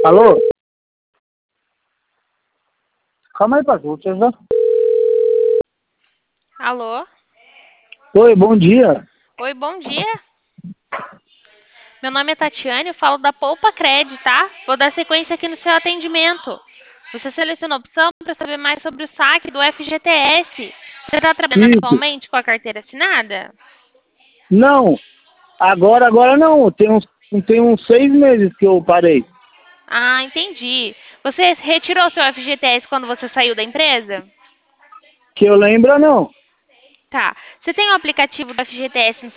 Alô? Calma aí, pastor. Te ajudar. Alô? Oi, bom dia. Oi, bom dia. Meu nome é Tatiane, eu falo da Poupa Cred, tá? Vou dar sequência aqui no seu atendimento. Você selecionou a opção para saber mais sobre o saque do FGTS. Você está trabalhando Isso. atualmente com a carteira assinada? Não, agora não. Tem uns 6 meses que eu parei. Ah, entendi. Você retirou seu FGTS quando você saiu da empresa? Que eu lembro, não. Tá. Você tem o aplicativo do FGTS no